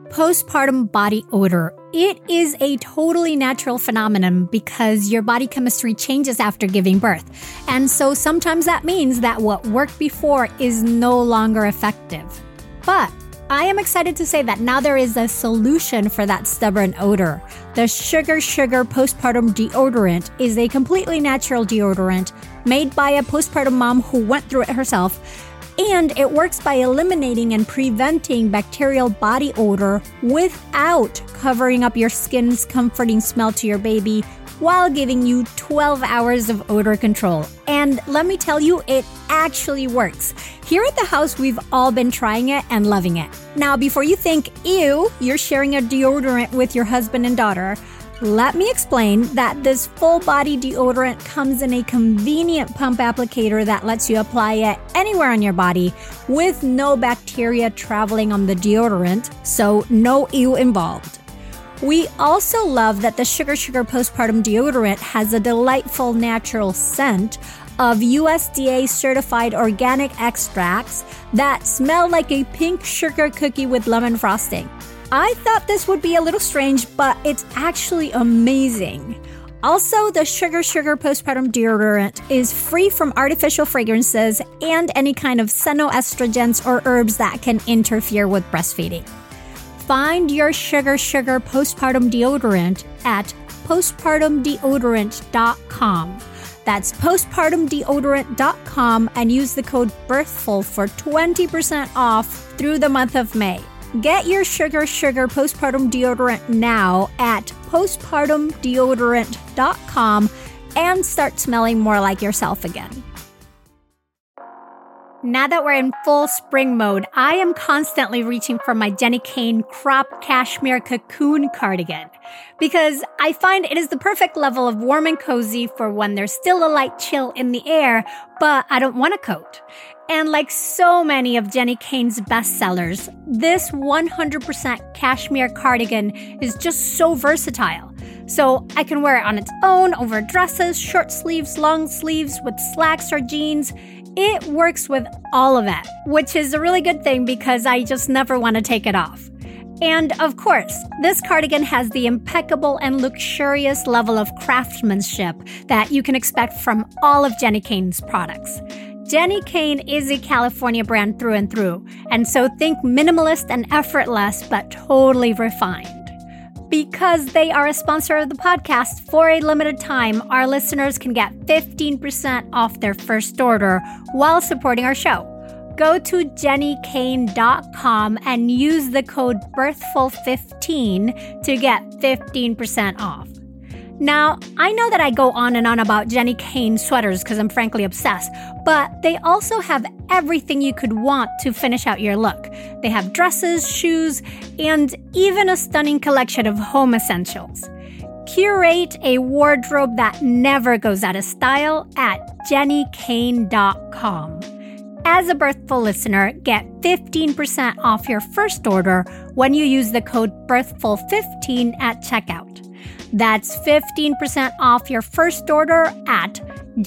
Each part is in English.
Postpartum body odor. It is a totally natural phenomenon because your body chemistry changes after giving birth. And so sometimes that means that what worked before is no longer effective. But I am excited to say that now there is a solution for that stubborn odor. The Sugar Postpartum Deodorant is a completely natural deodorant made by a postpartum mom who went through it herself. And it works by eliminating and preventing bacterial body odor without covering up your skin's comforting smell to your baby while giving you 12 hours of odor control. And let me tell you, it actually works. Here at the house, we've all been trying it and loving it. Now, before you think, ew, you're sharing a deodorant with your husband and daughter, let me explain that this full-body deodorant comes in a convenient pump applicator that lets you apply it anywhere on your body with no bacteria traveling on the deodorant, so no ew involved. We also love that the Sugar Postpartum Deodorant has a delightful natural scent of USDA-certified organic extracts that smell like a pink sugar cookie with lemon frosting. I thought this would be a little strange, but it's actually amazing. Also, the Sugar Postpartum Deodorant is free from artificial fragrances and any kind of xenoestrogens or herbs that can interfere with breastfeeding. Find your Sugar Postpartum Deodorant at postpartumdeodorant.com. That's postpartumdeodorant.com and use the code BIRTHFUL for 20% off through the month of May. Get your Sugar Postpartum Deodorant now at postpartumdeodorant.com and start smelling more like yourself again. Now that we're in full spring mode, I am constantly reaching for my Jenni Kayne crop cashmere cocoon cardigan because I find it is the perfect level of warm and cozy for when there's still a light chill in the air, but I don't want a coat. And like so many of Jenni Kayne's bestsellers, this 100% cashmere cardigan is just so versatile. So I can wear it on its own, over dresses, short sleeves, long sleeves, with slacks or jeans. It works with all of it, which is a really good thing because I just never want to take it off. And of course, this cardigan has the impeccable and luxurious level of craftsmanship that you can expect from all of Jenni Kayne's products. Jenni Kayne is a California brand through and through, and so think minimalist and effortless, but totally refined. Because they are a sponsor of the podcast, for a limited time, our listeners can get 15% off their first order while supporting our show. Go to JenniKayne.com and use the code BIRTHFUL15 to get 15% off. Now, I know that I go on and on about Jenni Kayne sweaters because I'm frankly obsessed, but they also have everything you could want to finish out your look. They have dresses, shoes, and even a stunning collection of home essentials. Curate a wardrobe that never goes out of style at JenniKayne.com. As a Birthful listener, get 15% off your first order when you use the code BIRTHFUL15 at checkout. That's 15% off your first order at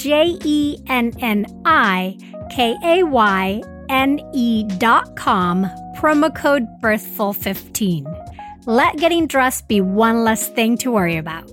JenniKayne.com, promo code BIRTHFUL15. Let getting dressed be one less thing to worry about.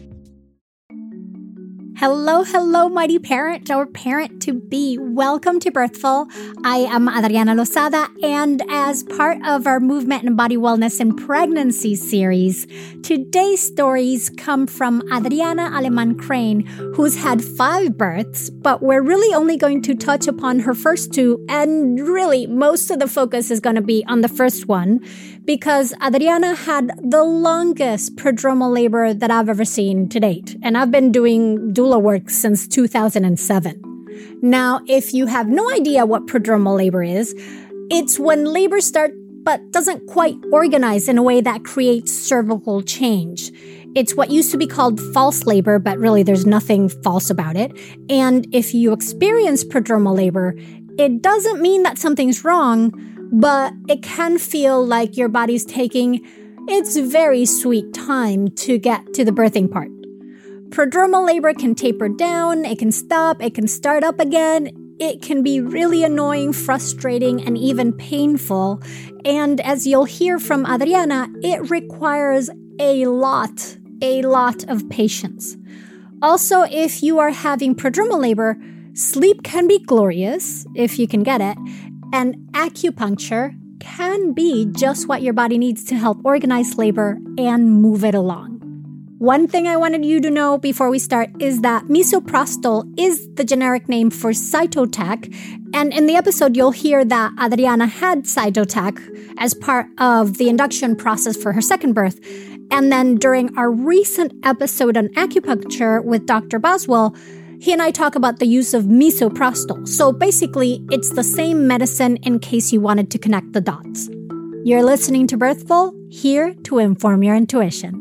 Hello, mighty parent or parent-to-be. Welcome to Birthful. I am Adriana Lozada, and as part of our Movement and Body Wellness in Pregnancy series, today's stories come from Adriana Aleman Crane, who's had 5 births, but we're really only going to touch upon her first 2, and really most of the focus is going to be on the first one, because Adriana had the longest prodromal labor that I've ever seen to date, and I've been doing doula work since 2007. Now, if you have no idea what prodromal labor is, it's when labor starts but doesn't quite organize in a way that creates cervical change. It's what used to be called false labor, but really there's nothing false about it. And if you experience prodromal labor, it doesn't mean that something's wrong, but it can feel like your body's taking its very sweet time to get to the birthing part. Prodromal labor can taper down, it can stop, it can start up again. it can be really annoying, frustrating, and even painful. And as you'll hear from Adriana, it requires a lot of patience. Also, if you are having prodromal labor, sleep can be glorious if you can get it, and acupuncture can be just what your body needs to help organize labor and move it along. One thing I wanted you to know before we start is that misoprostol is the generic name for Cytotec, and in the episode you'll hear that Adriana had Cytotec as part of the induction process for her second birth. And then during our recent episode on acupuncture with Dr. Boswell, he and I talk about the use of misoprostol. So basically, it's the same medicine in case you wanted to connect the dots. You're listening to Birthful, here to inform your intuition.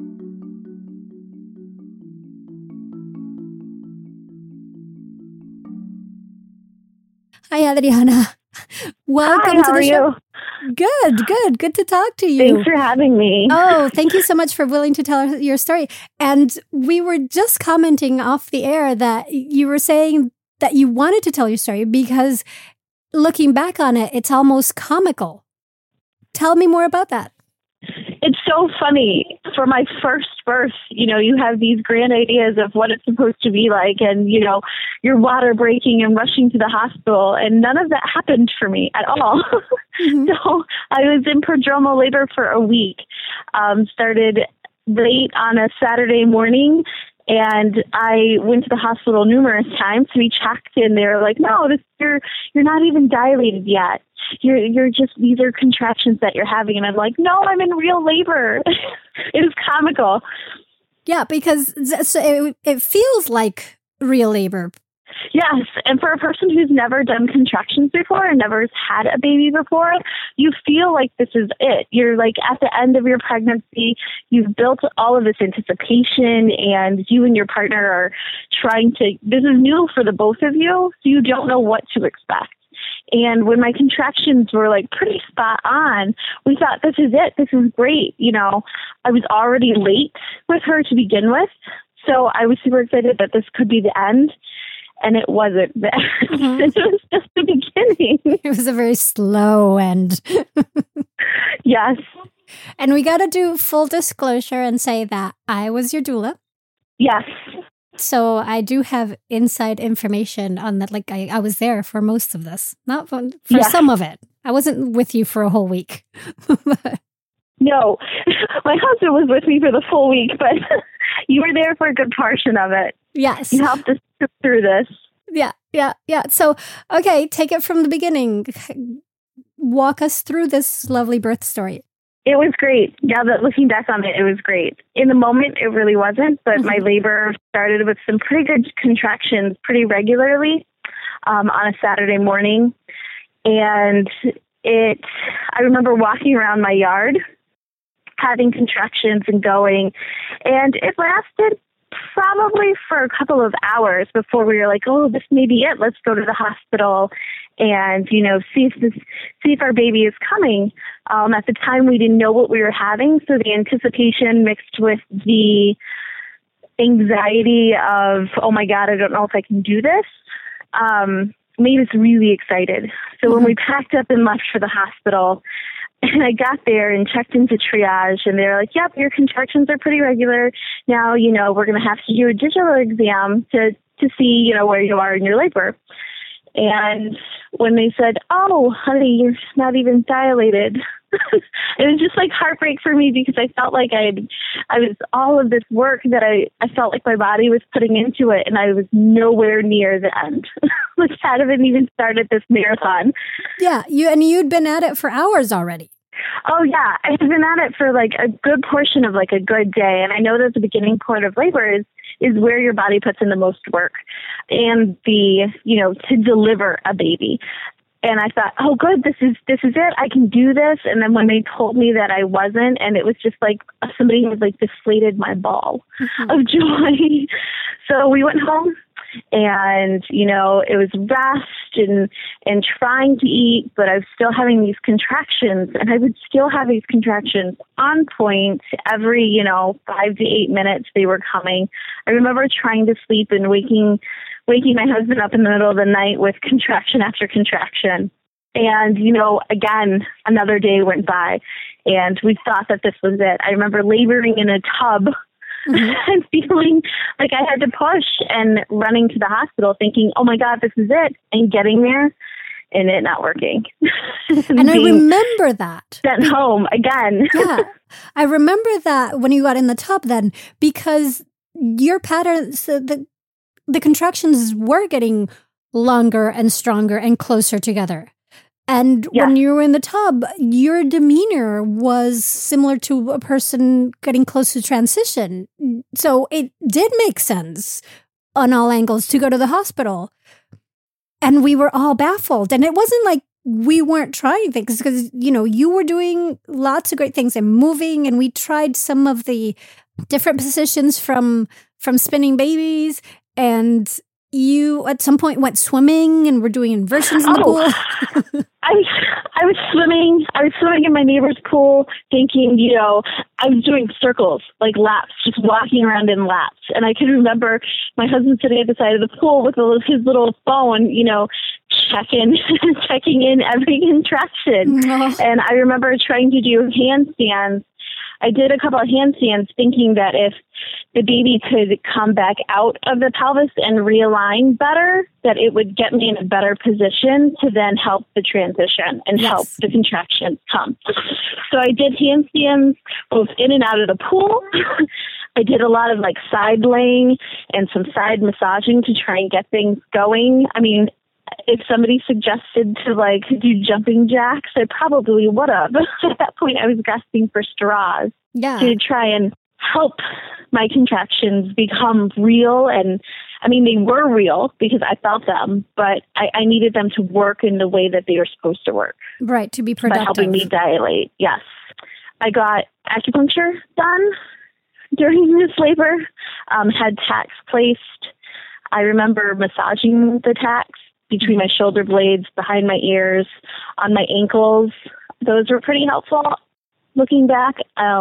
Hi, Adriana. Welcome to the show. Good to talk to you. Thanks for having me. Oh, thank you so much for willing to tell your story. And we were just commenting off the air that you were saying that you wanted to tell your story because looking back on it, it's almost comical. Tell me more about that. It's so funny. For my first birth, you have these grand ideas of what it's supposed to be like, and, you're water breaking and rushing to the hospital, and none of that happened for me at all. Mm-hmm. So I was in prodromal labor for a week, started late on a Saturday morning, and I went to the hospital numerous times to be checked, and they were like, no, you're not even dilated yet. You're just, these are contractions that you're having. And I'm like, no, I'm in real labor. It was comical. Yeah, because it feels like real labor. Yes. And for a person who's never done contractions before and never had a baby before, you feel like this is it. You're like at the end of your pregnancy, you've built all of this anticipation, and you and your partner are this is new for the both of you, so you don't know what to expect. And when my contractions were like pretty spot on, we thought, this is it. This is great. I was already late with her to begin with. So I was super excited that this could be the end. And it wasn't there. Mm-hmm. It was just the beginning. It was a very slow end. Yes. And we got to do full disclosure and say that I was your doula. Yes. So I do have inside information on that. Like I was there for most of this, not for some of it. I wasn't with you for a whole week. No, my husband was with me for the full week, but you were there for a good portion of it. Yes. You helped us through this. Yeah. So, okay, take it from the beginning. Walk us through this lovely birth story. It was great. Now that looking back on it, it was great. In the moment, it really wasn't, but my labor started with some pretty good contractions pretty regularly on a Saturday morning. And I remember walking around my yard, having contractions and going, and it lasted probably for a couple of hours before we were like, oh, this may be it. Let's go to the hospital and, see if our baby is coming. At the time, we didn't know what we were having, so the anticipation mixed with the anxiety of, oh my God, I don't know if I can do this, made us really excited. So when we packed up and left for the hospital, and I got there and checked into triage, and they were like, yep, your contractions are pretty regular. Now, we're going to have to do a digital exam to see, where you are in your labor. And when they said, oh, honey, you're not even dilated, it was just like heartbreak for me, because I felt like I was all of this work that I felt like my body was putting into it, and I was nowhere near the end. Like I hadn't even started this marathon. Yeah, you'd been at it for hours already. Oh, yeah. I've been at it for like a good portion of like a good day. And I know that the beginning point of labor is where your body puts in the most work and to deliver a baby. And I thought, oh, good, this is it. I can do this. And then when they told me that I wasn't, and it was just like somebody had like deflated my ball of joy. So we went home. And, it was rest and trying to eat, but I was still having these contractions, and I would still have these contractions on point every, 5 to 8 minutes they were coming. I remember trying to sleep and waking waking my husband up in the middle of the night with contraction after contraction. And, again, another day went by and we thought that this was it. I remember laboring in a tub and feeling like I had to push and running to the hospital thinking, oh my God, this is it. And getting there and it not working. And I remember that. Sent home again. Yeah. I remember that when you got in the tub then, because your patterns, the contractions were getting longer and stronger and closer together. And when you were in the tub, your demeanor was similar to a person getting close to transition. So it did make sense on all angles to go to the hospital. And we were all baffled. And it wasn't like we weren't trying things because, you were doing lots of great things and moving. And we tried some of the different positions from spinning babies. And you at some point went swimming and were doing inversions in the pool. I was swimming. I was swimming in my neighbor's pool thinking, I was doing circles, like laps, just walking around in laps. And I can remember my husband sitting at the side of the pool with his little phone, checking in every contraction. Oh. And I remember trying to do handstands. I did a couple of handstands thinking that if the baby could come back out of the pelvis and realign better, that it would get me in a better position to then help the transition and help the contractions come. So I did handstands both in and out of the pool. I did a lot of side laying and some side massaging to try and get things going. I mean, if somebody suggested to do jumping jacks, I probably would have. At that point, I was gasping for straws to try and help my contractions become real. And I mean, they were real because I felt them, but I needed them to work in the way that they were supposed to work. Right, to be productive. By helping me dilate, yes. I got acupuncture done during this labor, had tacks placed. I remember massaging the tacks between my shoulder blades, behind my ears, on my ankles. Those were pretty helpful. Looking back,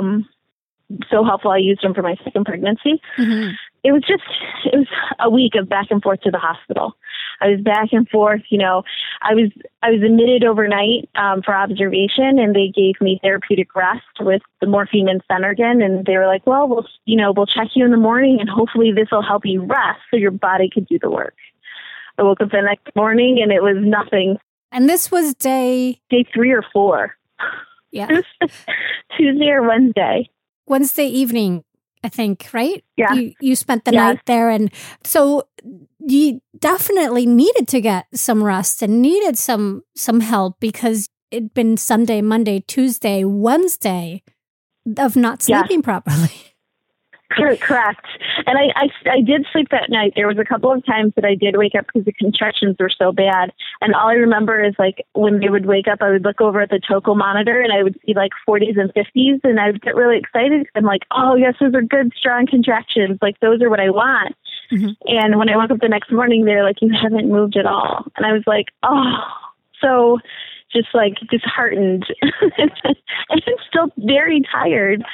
so helpful I used them for my second pregnancy. Mm-hmm. It was a week of back and forth to the hospital. I was back and forth, I was admitted overnight for observation, and they gave me therapeutic rest with the morphine and Phenergan, and they were like, well, we'll check you in the morning, and hopefully this will help you rest so your body could do the work. I woke up the next morning and it was nothing. And this was day 3 or 4. Yeah. Tuesday or Wednesday. Wednesday evening, I think, right? Yeah. You spent the night there. And so you definitely needed to get some rest and needed some help because it'd been Sunday, Monday, Tuesday, Wednesday of not sleeping properly. Correct. And I did sleep that night. There was a couple of times that I did wake up because the contractions were so bad. And all I remember is when they would wake up, I would look over at the Toco monitor and I would see 40s and 50s. And I would get really excited because I'm like, oh, yes, those are good, strong contractions. Those are what I want. Mm-hmm. And when I woke up the next morning, they're like, you haven't moved at all. And I was like, oh, so just disheartened and still very tired.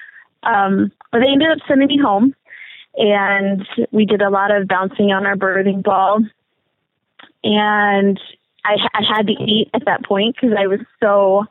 But they ended up sending me home, and we did a lot of bouncing on our birthing ball. And I had to eat at that point because I was so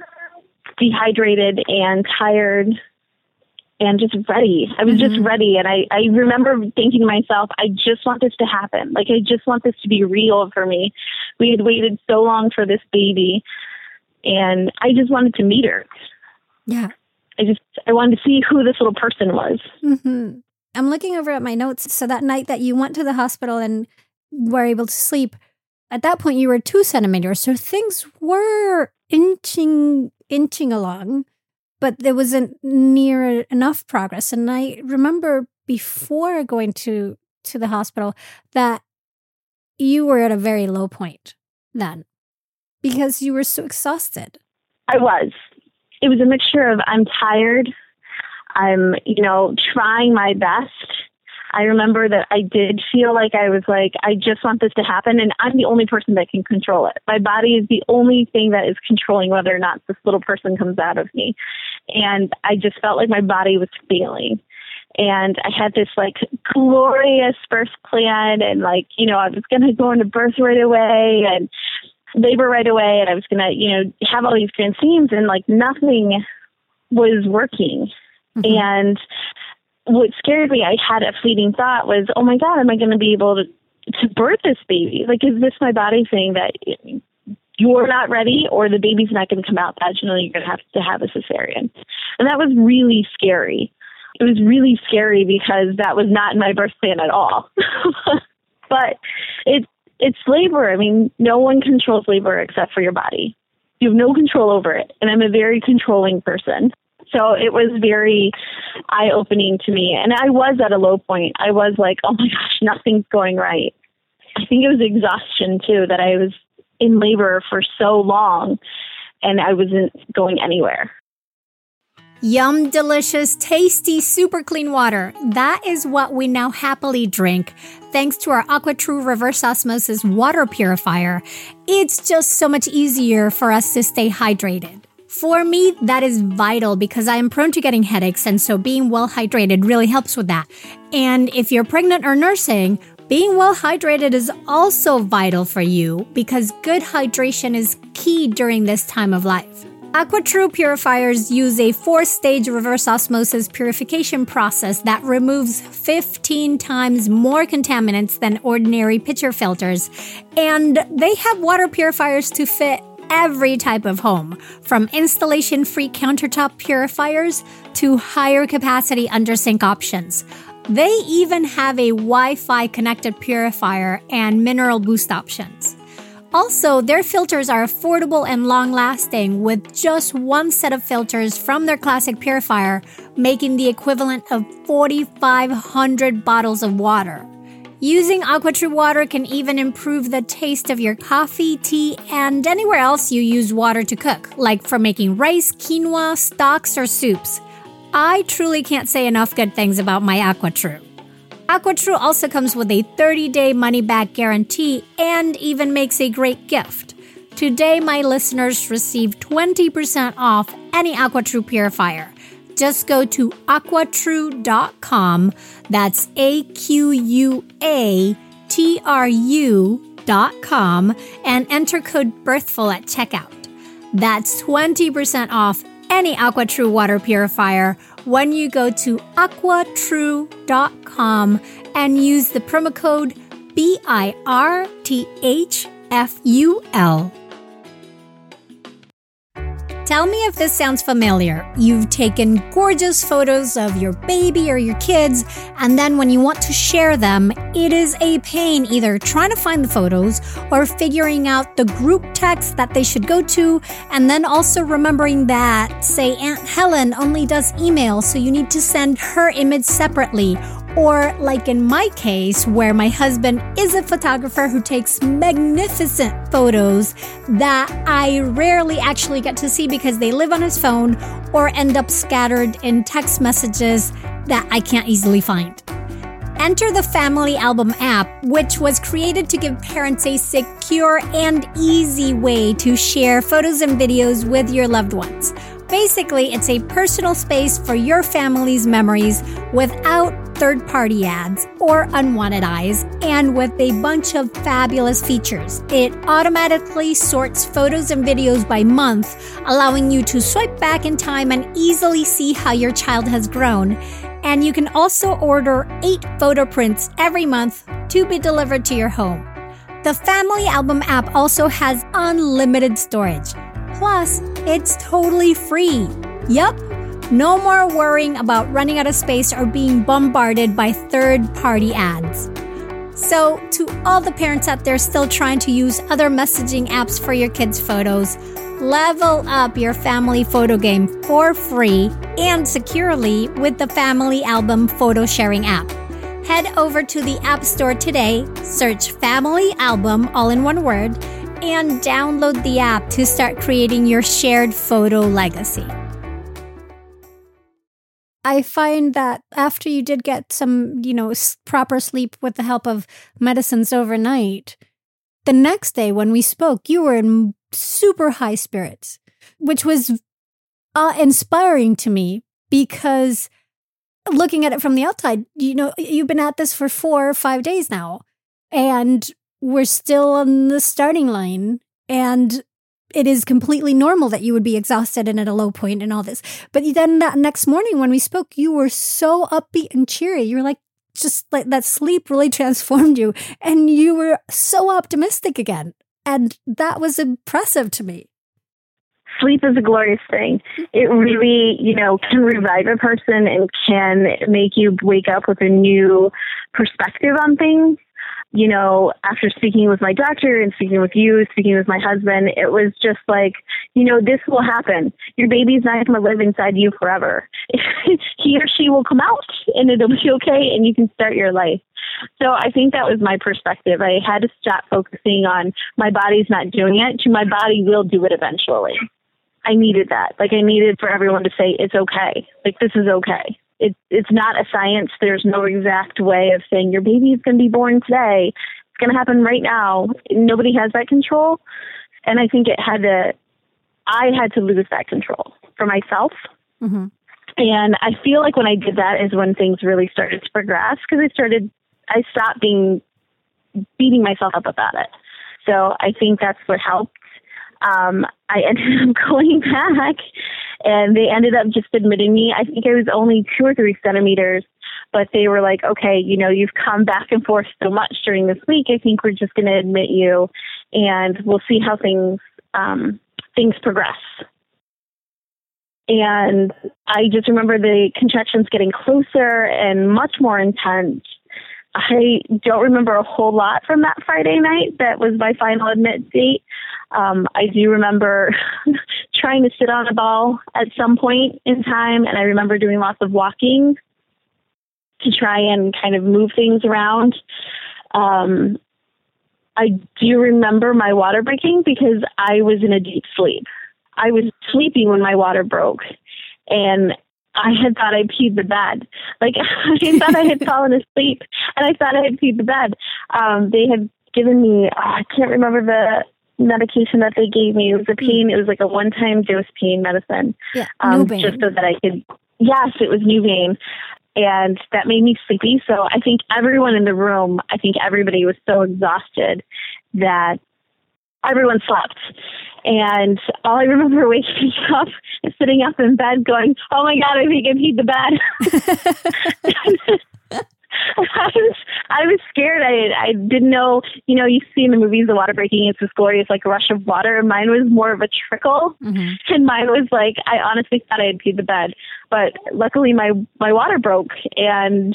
dehydrated and tired and just ready. I was just ready. And I remember thinking to myself, I just want this to happen. I just want this to be real for me. We had waited so long for this baby, and I just wanted to meet her. Yeah. I wanted to see who this little person was. Mm-hmm. I'm looking over at my notes. So that night that you went to the hospital and were able to sleep, at that point you were 2 centimeters. So things were inching along, but there wasn't near enough progress. And I remember before going to the hospital that you were at a very low point then because you were so exhausted. I was. It was a mixture of I'm tired, I'm, trying my best. I remember that I did feel like I was I just want this to happen, and I'm the only person that can control it. My body is the only thing that is controlling whether or not this little person comes out of me. And I just felt like my body was failing. and I had this like glorious birth plan, and like, you know, I was going to go into birth right away and labor right away, and I was going to, you know, have all these grand schemes, and like nothing was working. Mm-hmm. And what scared me, I had a fleeting thought, was, oh my God, am I going to be able to birth this baby? Like, is this my body saying that you're not ready, or the baby's not going to come out vaginally, you're going to have a cesarean? And that was really scary. It was really scary because that was not in my birth plan at all. But it's labor. I mean, no one controls labor except for your body. You have no control over it. And I'm a very controlling person. So it was very eye-opening to me. And I was at a low point. I was like, oh my gosh, nothing's going right. I think it was exhaustion too, that I was in labor for so long and I wasn't going anywhere. Yum, delicious, tasty, super clean water. That is what we now happily drink, thanks to our AquaTrue reverse osmosis water purifier. It's just so much easier for us to stay hydrated. For me, that is vital because I am prone to getting headaches, and so being well hydrated really helps with that. And if you're pregnant or nursing, being well hydrated is also vital for you because good hydration is key during this time of life. AquaTrue purifiers use a 4-stage reverse osmosis purification process that removes 15 times more contaminants than ordinary pitcher filters. And they have water purifiers to fit every type of home, from installation-free countertop purifiers to higher capacity undersink options. They even have a Wi-Fi connected purifier and mineral boost options. Also, their filters are affordable and long-lasting with just one set of filters from their classic purifier, making the equivalent of 4,500 bottles of water. Using AquaTrue water can even improve the taste of your coffee, tea, and anywhere else you use water to cook, like for making rice, quinoa, stocks, or soups. I truly can't say enough good things about my AquaTrue. AquaTrue also comes with a 30-day money-back guarantee and even makes a great gift. Today, my listeners receive 20% off any AquaTrue purifier. Just go to aquatrue.com, that's AQUATRU.com, and enter code BIRTHFUL at checkout. That's 20% off any AquaTrue water purifier when you go to aquatrue.com and use the promo code BIRTHFUL. Tell me if this sounds familiar. You've taken gorgeous photos of your baby or your kids, and then when you want to share them, it is a pain either trying to find the photos or figuring out the group text that they should go to, and then also remembering that, say, Aunt Helen only does email, so you need to send her image separately. Or like in my case, where my husband is a photographer who takes magnificent photos that I rarely actually get to see because they live on his phone or end up scattered in text messages that I can't easily find. Enter the Family Album app, which was created to give parents a secure and easy way to share photos and videos with your loved ones. Basically, it's a personal space for your family's memories without third-party ads or unwanted eyes, and with a bunch of fabulous features. It automatically sorts photos and videos by month, allowing you to swipe back in time and easily see how your child has grown. And you can also order 8 photo prints every month to be delivered to your home. The Family Album app also has unlimited storage. Plus, it's totally free. Yup, no more worrying about running out of space or being bombarded by third-party ads. So, to all the parents out there still trying to use other messaging apps for your kids' photos, level up your family photo game for free and securely with the Family Album photo sharing app. Head over to the App Store today, search Family Album, all in one word, and download the app to start creating your shared photo legacy. I find that after you did get some, proper sleep with the help of medicines overnight, the next day when we spoke, you were in super high spirits, which was inspiring to me because looking at it from the outside, you've been at this for 4 or 5 days now, and we're still on the starting line, and it is completely normal that you would be exhausted and at a low point and all this. But then that next morning when we spoke, you were so upbeat and cheery. You were like, just like that sleep really transformed you, and you were so optimistic again. And that was impressive to me. Sleep is a glorious thing. It really, can revive a person and can make you wake up with a new perspective on things. After speaking with my doctor and speaking with you, speaking with my husband, it was just like, this will happen. Your baby's not going to live inside you forever. He or she will come out and it'll be okay and you can start your life. So I think that was my perspective. I had to stop focusing on my body's not doing it to my body will do it eventually. I needed that. Like I needed for everyone to say, it's okay. Like this is okay. It's not a science. There's no exact way of saying your baby is going to be born today. It's going to happen right now. Nobody has that control. And I think I had to lose that control for myself. Mm-hmm. And I feel like when I did that is when things really started to progress because I stopped beating myself up about it. So I think that's what helped. I ended up going back and they ended up just admitting me. I think I was only 2 or 3 centimeters, but they were like, okay, you've come back and forth so much during this week. I think we're just going to admit you and we'll see how things progress. And I just remember the contractions getting closer and much more intense. I don't remember a whole lot from that Friday night. That was my final admit date. I do remember trying to sit on a ball at some point in time, and I remember doing lots of walking to try and kind of move things around. I do remember my water breaking because I was in a deep sleep. I was sleeping when my water broke, and I had thought I peed the bed. Like I thought I had fallen asleep, and I thought I had peed the bed. They had given me, I can't remember the medication that they gave me. It was a pain. It was like a one-time dose pain medicine. Yeah, Nuvain. Just so that I could. Yes, it was Nuvain, and that made me sleepy. So I think everyone in the room, everybody was so exhausted that everyone slept. And all I remember waking up and sitting up in bed going, oh my God, I think I peed the bed. I was scared. I didn't know, you see in the movies, the water breaking, it's this glorious like rush of water. Mine was more of a trickle. Mm-hmm. And mine was like, I honestly thought I had peed the bed, but luckily my water broke. And,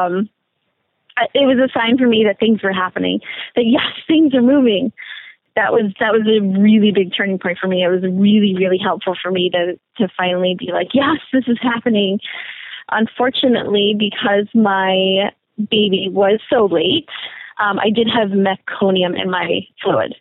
it was a sign for me that things were happening, that yes, things are moving. That was a really big turning point for me. It was really, really helpful for me to finally be like, yes, this is happening. Unfortunately, because my baby was so late, I did have meconium in my fluid.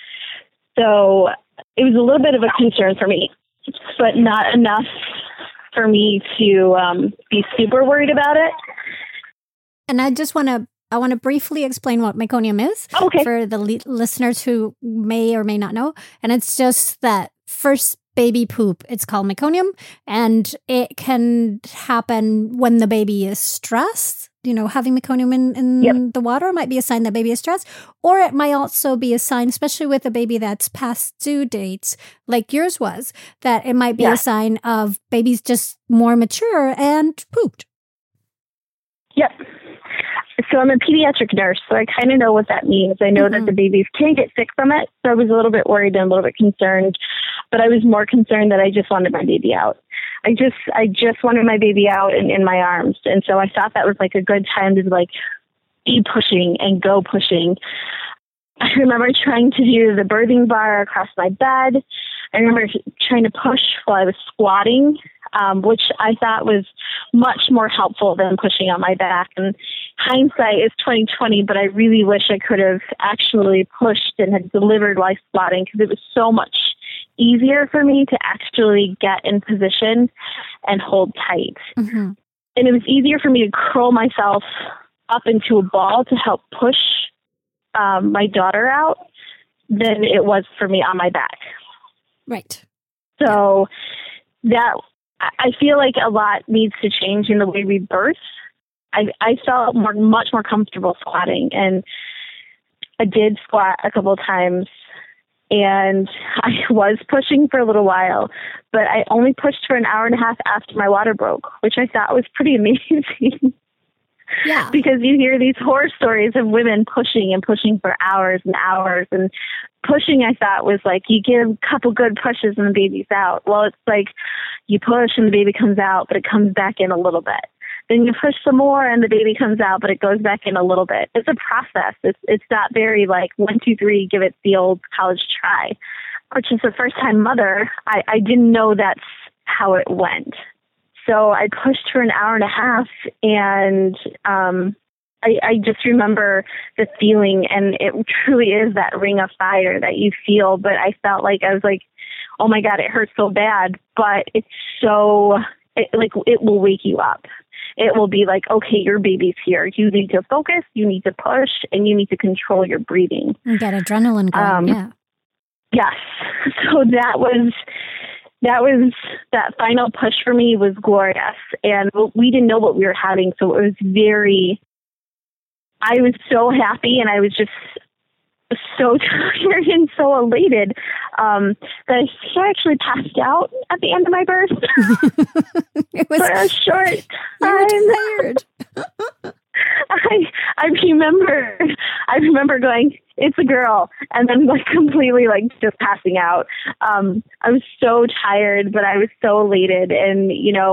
So it was a little bit of a concern for me, but not enough for me to be super worried about it. And I want to briefly explain what meconium is for the listeners who may or may not know. And it's just that first baby poop. It's called meconium, and it can happen when the baby is stressed. Having meconium in the water might be a sign that baby is stressed, or it might also be a sign, especially with a baby that's past due dates, like yours was, that it might be a sign of baby's just more mature and pooped. Yep. So I'm a pediatric nurse, so I kind of know what that means. I know that the babies can get sick from it, so I was a little bit worried and a little bit concerned, but I was more concerned that I just wanted my baby out. I just wanted my baby out and in my arms, and so I thought that was like a good time to like be pushing and go pushing. I remember trying to do the birthing bar across my bed. I remember trying to push while I was squatting, which I thought was much more helpful than pushing on my back. And hindsight is 20/20, but I really wish I could have actually pushed and had delivered while squatting because it was so much easier for me to actually get in position and hold tight. Mm-hmm. And it was easier for me to curl myself up into a ball to help push my daughter out than it was for me on my back. Right. So that I feel like a lot needs to change in the way we birth. I felt much more comfortable squatting, and I did squat a couple of times, and I was pushing for a little while, but I only pushed for an hour and a half after my water broke, which I thought was pretty amazing. Yeah. Because you hear these horror stories of women pushing and pushing for hours and hours. And pushing, I thought, was like you give a couple good pushes and the baby's out. Well, it's like you push and the baby comes out, but it comes back in a little bit. Then you push some more and the baby comes out, but it goes back in a little bit. It's a process. It's not very like 1, 2, 3, give it the old college try. Which is a first-time mother, I didn't know that's how it went. So I pushed for an hour and a half, and I just remember the feeling, and it truly is that ring of fire that you feel. But I felt like I was like, oh my God, it hurts so bad, but it will wake you up. It will be like, okay, your baby's here. You need to focus, you need to push, and you need to control your breathing. And get adrenaline going, yeah. Yes. So that final push for me was glorious. And we didn't know what we were having. So it was I was so happy, and I was just so tired and so elated that I think I actually passed out at the end of my birth. It was for a short time. You were tired. I remember going, it's a girl, and then like completely like just passing out. I was so tired, but I was so elated, and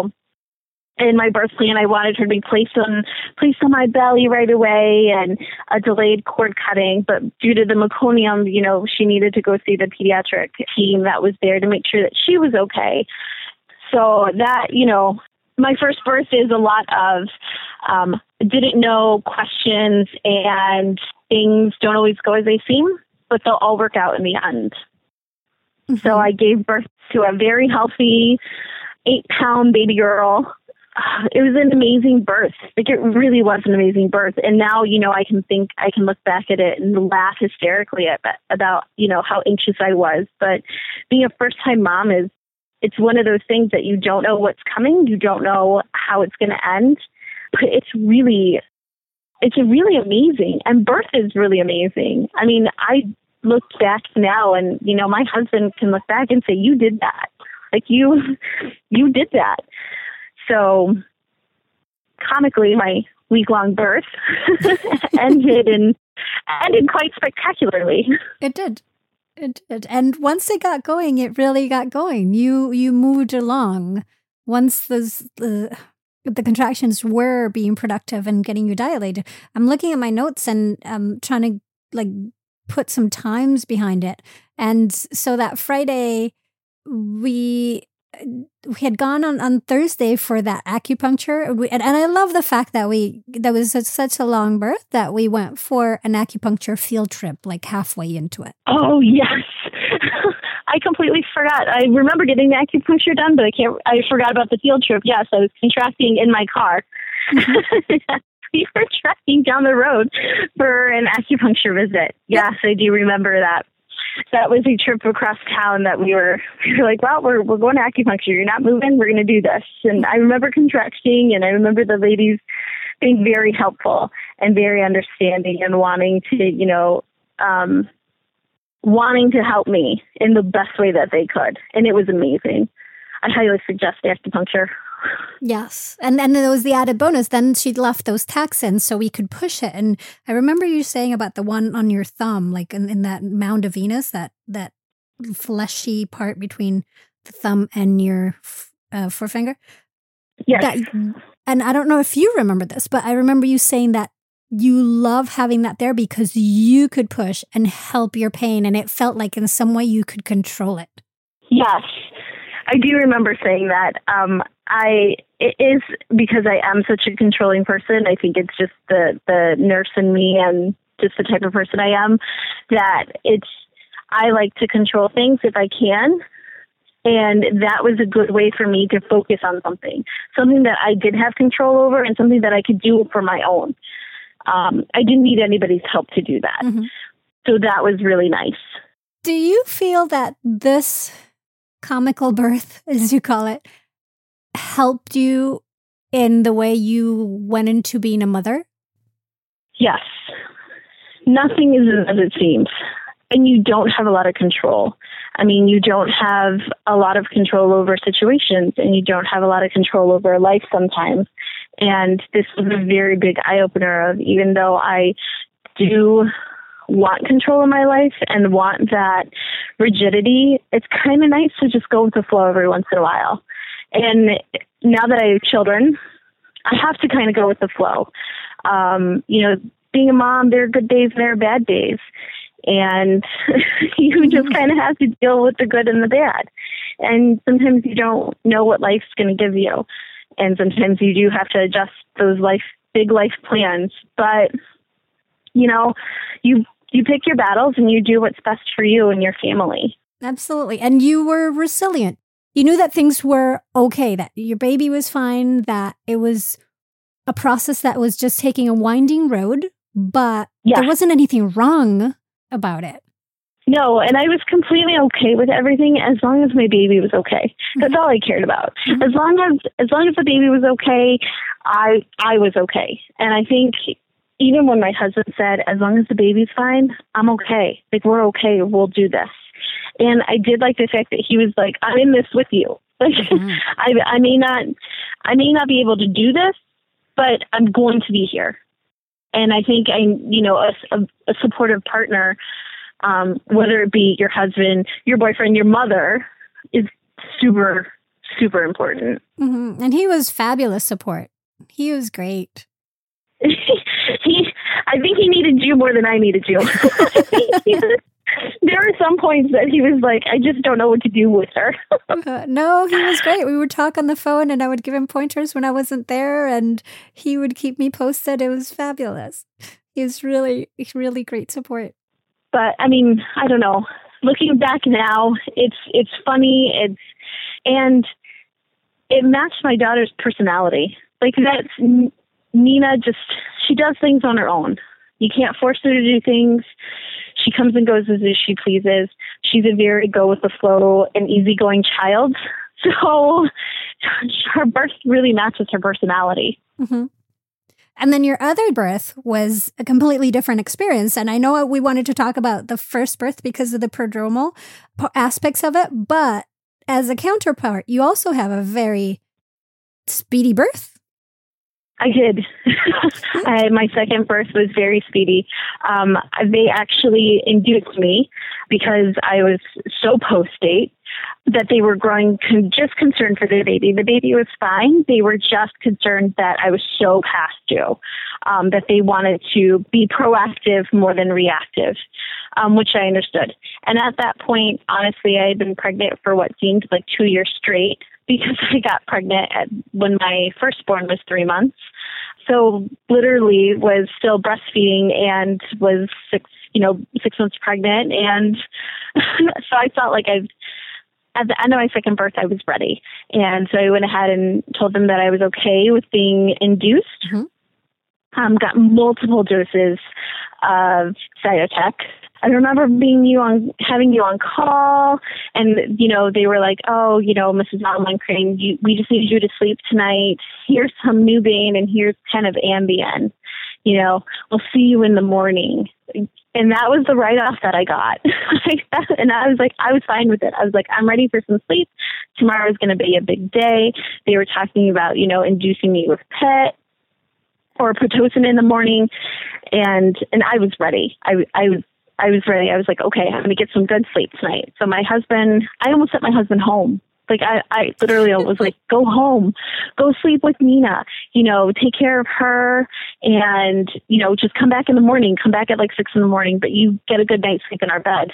in my birth plan, I wanted her to be placed on my belly right away, and a delayed cord cutting. But due to the meconium, she needed to go see the pediatric team that was there to make sure that she was okay. So that, my first birth is a lot of didn't know questions, and things don't always go as they seem, but they'll all work out in the end. Mm-hmm. So I gave birth to a very healthy 8-pound baby girl. It was an amazing birth. Like, it really was an amazing birth. And now, I can look back at it and laugh hysterically about, how anxious I was. But being a first-time mom it's one of those things that you don't know what's coming. You don't know how it's going to end. But it's really amazing. And birth is really amazing. I mean, I look back now and, my husband can look back and say, you did that. Like, you did that. So comically, my week-long birth ended quite spectacularly. It did. And once it got going, it really got going. You moved along. Once the contractions were being productive and getting you dilated. I'm looking at my notes and I'm trying to put some times behind it. And so that Friday, we had gone on Thursday for that acupuncture. And I love the fact that that was such a long birth that we went for an acupuncture field trip, like halfway into it. Oh, yes. I completely forgot. I remember getting the acupuncture done, but I forgot about the field trip. Yes, I was contracting in my car. We were trekking down the road for an acupuncture visit. Yes, I do remember that. That was a trip across town that we were like, well, we're going to acupuncture. You're not moving. We're going to do this. And I remember contracting, and I remember the ladies being very helpful and very understanding and wanting to help me in the best way that they could. And it was amazing. I highly suggest the acupuncture. Yes. And there was the added bonus. Then she'd left those tacks in so we could push it. And I remember you saying about the one on your thumb, like in that mound of Venus, that fleshy part between the thumb and your forefinger. Yes. And I don't know if you remember this, but I remember you saying that you love having that there because you could push and help your pain. And it felt like in some way you could control it. Yes. I do remember saying that. It is because I am such a controlling person. I think it's just the nurse in me and just the type of person I am that I like to control things if I can. And that was a good way for me to focus on something that I did have control over and something that I could do for my own. I didn't need anybody's help to do that. Mm-hmm. So that was really nice. Do you feel that this comical birth, as you call it, helped you in the way you went into being a mother? Yes. Nothing is as it seems. And you don't have a lot of control. I mean, you don't have a lot of control over situations, and you don't have a lot of control over life sometimes. And this was a very big eye-opener of, even though I do want control of my life and want that rigidity, it's kind of nice to just go with the flow every once in a while. And now that I have children, I have to kind of go with the flow. Being a mom, there are good days and there are bad days. And you just kind of have to deal with the good and the bad. And sometimes you don't know what life's going to give you. And sometimes you do have to adjust those big life plans. But, you pick your battles and you do what's best for you and your family. Absolutely. And you were resilient. You knew that things were okay, that your baby was fine, that it was a process that was just taking a winding road, but there wasn't anything wrong about it. No, and I was completely okay with everything as long as my baby was okay. That's all I cared about. Mm-hmm. As long as the baby was okay, I was okay. And I think even when my husband said, as long as the baby's fine, I'm okay. Like, we're okay. We'll do this. And I did like the fact that he was like, I'm in this with you. Like, mm-hmm. I may not be able to do this, but I'm going to be here. And I think a supportive partner, whether it be your husband, your boyfriend, your mother, is super, super important. Mm-hmm. And he was fabulous support. He was great. I think he needed you more than I needed you. There were some points that he was like, I just don't know what to do with her. No, he was great. We would talk on the phone and I would give him pointers when I wasn't there and he would keep me posted. It was fabulous. He was really, really great support. But I mean, I don't know. Looking back now, it's funny. And it matched my daughter's personality. Like, that's Nina. She does things on her own. You can't force her to do things. She comes and goes as she pleases. She's a very go with the flow and easygoing child. So her birth really matches her personality. Mm-hmm. And then your other birth was a completely different experience. And I know we wanted to talk about the first birth because of the prodromal aspects of it. But as a counterpart, you also have a very speedy birth. I did. My second birth was very speedy. They actually induced me because I was so post-date that they were just concerned for the baby. The baby was fine. They were just concerned that I was so past due, that they wanted to be proactive more than reactive, which I understood. And at that point, honestly, I had been pregnant for what seemed like 2 years straight, because I got pregnant when my firstborn was 3 months. So literally was still breastfeeding and was 6 months pregnant. And so I felt like at the end of my second birth, I was ready. And so I went ahead and told them that I was okay with being induced. Mm-hmm. Got multiple doses of Cytotec. I remember having you on call, and, they were like, oh, Mrs. Alman-Crane, we just need you to sleep tonight. Here's some Nubain and here's kind of Ambien. We'll see you in the morning. And that was the write-off that I got. And I was like, I was fine with it. I was like, I'm ready for some sleep. Tomorrow is going to be a big day. They were talking about, inducing me with PET or Pitocin in the morning. And I was ready. I was ready. I was like, okay, I'm going to get some good sleep tonight. So I almost sent my husband home. Like, I literally was like, go home, go sleep with Nina, take care of her and, just come back in the morning, come back at like 6 a.m, but you get a good night's sleep in our bed.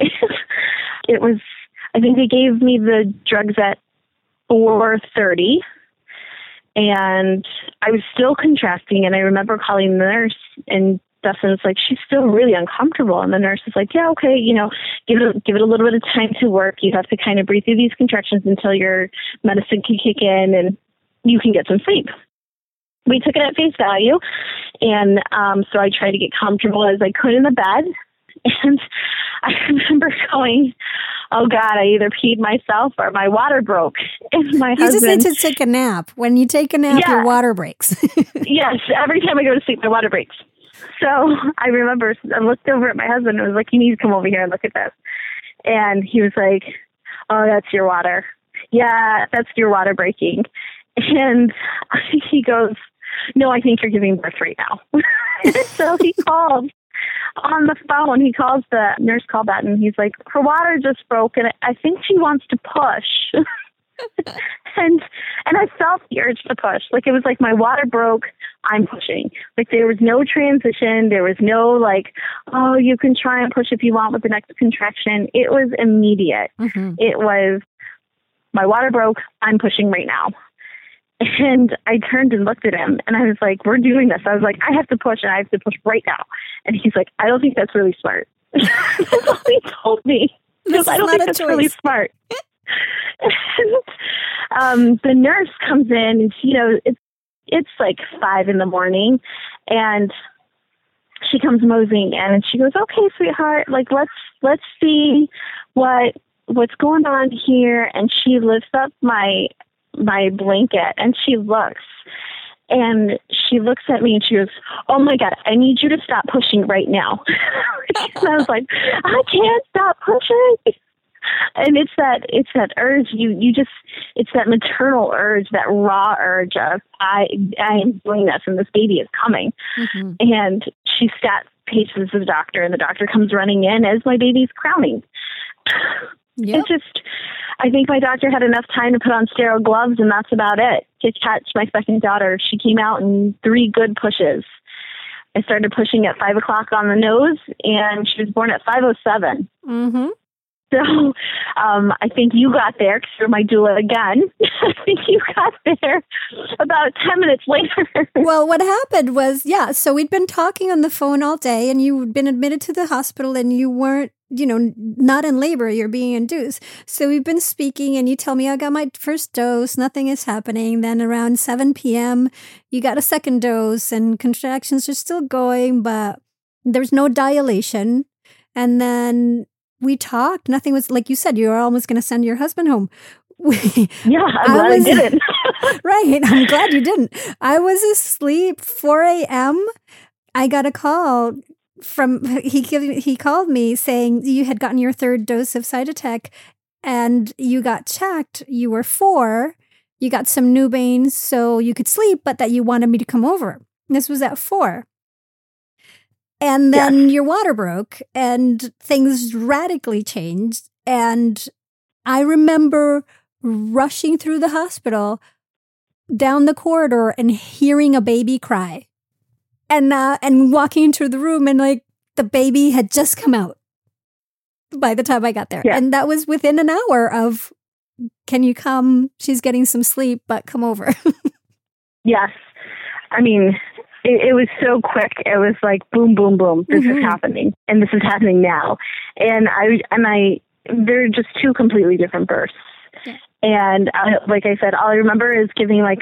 I think they gave me the drugs at 4:30 and I was still contracting. And I remember calling the nurse, and Dustin's like, she's still really uncomfortable. And the nurse is like, yeah, okay, give it a little bit of time to work. You have to kind of breathe through these contractions until your medicine can kick in and you can get some sleep. We took it at face value. And so I tried to get comfortable as I could in the bed. And I remember going oh God, I either peed myself or my water broke. And my You husband, just need to take a nap. When you take a nap, your water breaks. Yes, every time I go to sleep, my water breaks. So I remember I looked over at my husband and was like, you need to come over here and look at this. And he was like, oh, that's your water. Yeah, that's your water breaking. And he goes, no, I think you're giving birth right now. So he called on the phone. He calls the nurse call button. He's like, her water just broke, and I think she wants to push. and I felt the urge to push. Like, it was like my water broke, I'm pushing. Like, there was no transition. There was no like, oh, you can try and push if you want with the next contraction. It was immediate. Mm-hmm. It was, my water broke, I'm pushing right now. And I turned and looked at him, and I was like, we're doing this. I was like, I have to push, and I have to push right now. And he's like, I don't think that's really smart. That's all he told me. Because I don't think that's really smart. And, the nurse comes in, and it's like 5 a.m, and she comes moseying in, and she goes, okay, sweetheart, like let's see what's going on here. And she lifts up my blanket, and she looks at me, and she goes, oh my God, I need you to stop pushing right now. And I was like, I can't stop pushing. And it's that urge, it's that maternal urge, that raw urge of, I am doing this, and this baby is coming. Mm-hmm. And she paces the doctor, and the doctor comes running in as my baby's crowning. Yep. I think my doctor had enough time to put on sterile gloves, and that's about it, to catch my second daughter. She came out in 3 good pushes. I started pushing at 5 o'clock on the nose, and she was born at 5:07. Mm-hmm. So I think you got there, because you're my doula again. I think you got there about 10 minutes later. Well, what happened was, so we'd been talking on the phone all day, and you'd been admitted to the hospital, and you weren't, not in labor, you're being induced. So we've been speaking, and you tell me, I got my first dose, nothing is happening. Then around 7 p.m., you got a second dose, and contractions are still going, but there's no dilation. And then we talked. Nothing was, like you said, you were almost going to send your husband home. Yeah, I'm glad I didn't. Right. I'm glad you didn't. I was asleep, 4 a.m. I got a call he called me saying you had gotten your 3rd dose of Cytotec, and you got checked. You were 4. You got some Nubain so you could sleep, but that you wanted me to come over. This was at 4. And then your water broke, and things radically changed. And I remember rushing through the hospital, down the corridor, and hearing a baby cry. And walking into the room, and like the baby had just come out by the time I got there. Yeah. And that was within an hour of, can you come? She's getting some sleep, but come over. Yes. I mean, it was so quick. It was like, boom, boom, boom. This is happening. And this is happening now. And they're just 2 completely different births. Yeah. And like I said, all I remember is giving like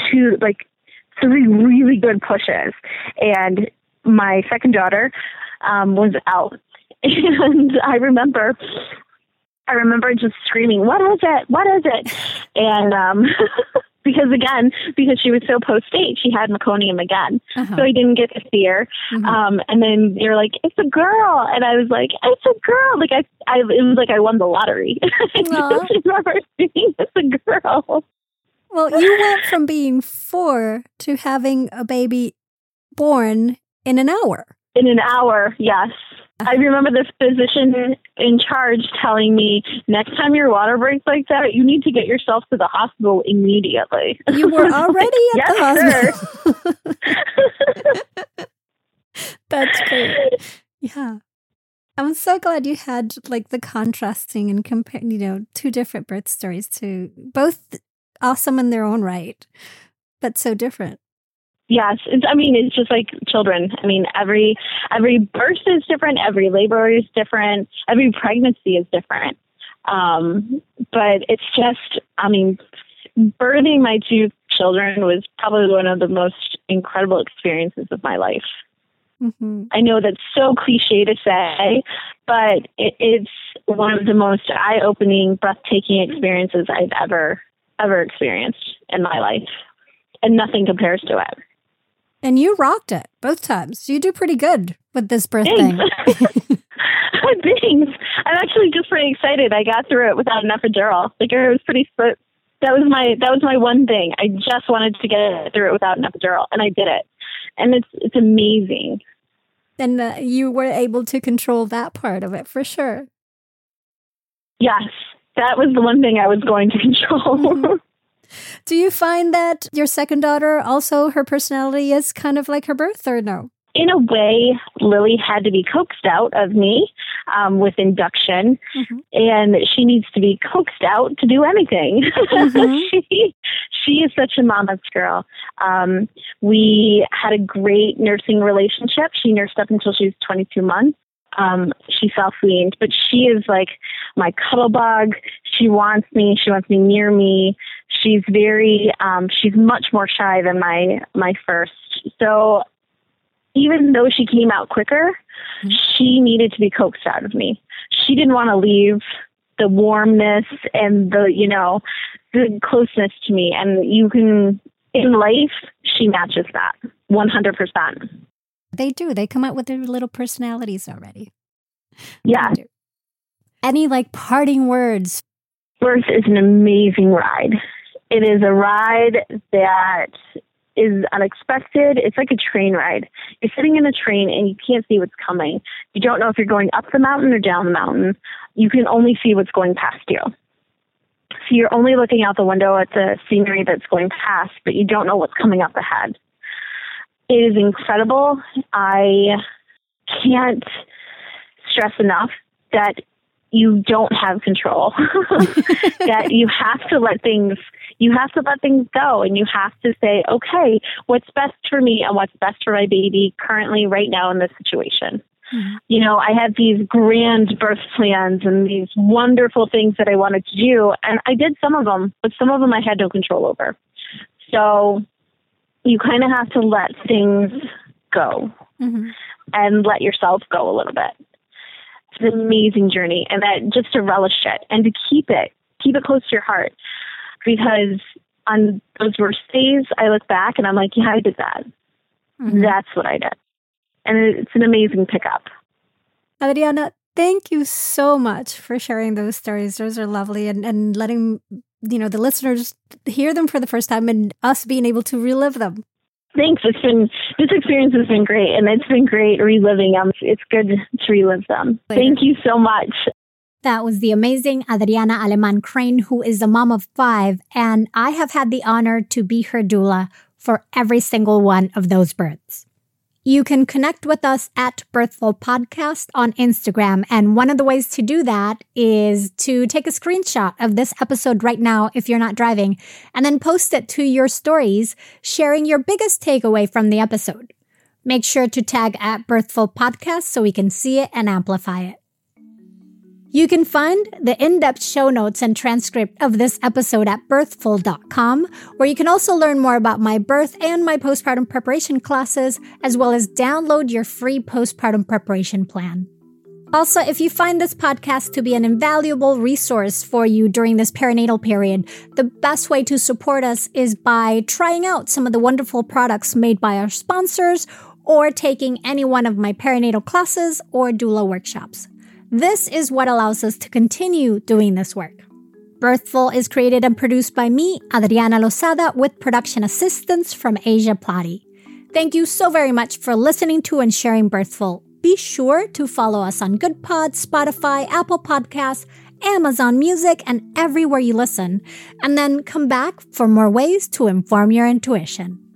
3 really good pushes. And my second daughter was out. And I remember just screaming, what is it? What is it? And because she was so post-state, she had meconium again. Uh-huh. So I didn't get to see her. Mm-hmm. And then they're like, it's a girl. And I was like, it's a girl. Like it was like I won the lottery. I remember thinking, it's a girl. Well, you went from being 4 to having a baby born in an hour. In an hour, yes. I remember the physician in charge telling me, next time your water breaks like that, you need to get yourself to the hospital immediately. You were already at the hospital. That's great. Yeah. I'm so glad you had like the contrasting and compare, 2 different birth stories too. Both awesome in their own right, but so different. Yes. It's just like children. I mean, every birth is different. Every labor is different. Every pregnancy is different. But it's just, birthing my 2 children was probably one of the most incredible experiences of my life. Mm-hmm. I know that's so cliche to say, but it's one of the most eye-opening, breathtaking experiences I've ever experienced in my life. And nothing compares to it. And you rocked it both times. You do pretty good with this birth thing. Thanks. I'm actually just pretty excited. I got through it without an epidural. Like, it was pretty. That was my one thing. I just wanted to get through it without an epidural, and I did it. And it's amazing. And you were able to control that part of it for sure. Yes, that was the one thing I was going to control. Mm-hmm. Do you find that your second daughter also, her personality is kind of like her birth, or no? In a way, Lily had to be coaxed out of me with induction, mm-hmm. and she needs to be coaxed out to do anything. Mm-hmm. She is such a mama's girl. We had a great nursing relationship. She nursed up until she was 22 months. She self-weaned, but she is like my cuddle bug. She wants me near me. She's she's much more shy than my first. So even though she came out quicker, mm-hmm. she needed to be coaxed out of me. She didn't want to leave the warmness and the closeness to me. And in life, she matches that 100%. They do. They come out with their little personalities already. Yeah. Any parting words? Birth is an amazing ride. It is a ride that is unexpected. It's like a train ride. You're sitting in a train and you can't see what's coming. You don't know if you're going up the mountain or down the mountain. You can only see what's going past you. So you're only looking out the window at the scenery that's going past, but you don't know what's coming up ahead. It is incredible. I can't stress enough that you don't have control, that you have to let things go, and you have to say, okay, what's best for me and what's best for my baby currently right now in this situation. Mm-hmm. I had these grand birth plans and these wonderful things that I wanted to do, and I did some of them, but some of them I had no control over. So you kind of have to let things go, mm-hmm. and let yourself go a little bit. It's an amazing journey, and that just to relish it and to keep it close to your heart, because on those worst days, I look back and I'm like, yeah, I did that. Mm-hmm. That's what I did. And it's an amazing pickup. Adriana, thank you so much for sharing those stories. Those are lovely, and letting the listeners hear them for the first time and us being able to relive them. Thanks. This experience has been great, and it's been great reliving them. It's good to relive them. Thank you so much. That was the amazing Adriana Aleman Crane, who is a mom of 5, and I have had the honor to be her doula for every single one of those births. You can connect with us at Birthful Podcast on Instagram. And one of the ways to do that is to take a screenshot of this episode right now if you're not driving, and then post it to your stories, sharing your biggest takeaway from the episode. Make sure to tag at Birthful Podcast so we can see it and amplify it. You can find the in-depth show notes and transcript of this episode at birthful.com, where you can also learn more about my birth and my postpartum preparation classes, as well as download your free postpartum preparation plan. Also, if you find this podcast to be an invaluable resource for you during this perinatal period, the best way to support us is by trying out some of the wonderful products made by our sponsors, or taking any one of my perinatal classes or doula workshops. This is what allows us to continue doing this work. Birthful is created and produced by me, Adriana Lozada, with production assistance from Asia Plati. Thank you so very much for listening to and sharing Birthful. Be sure to follow us on GoodPod, Spotify, Apple Podcasts, Amazon Music, and everywhere you listen. And then come back for more ways to inform your intuition.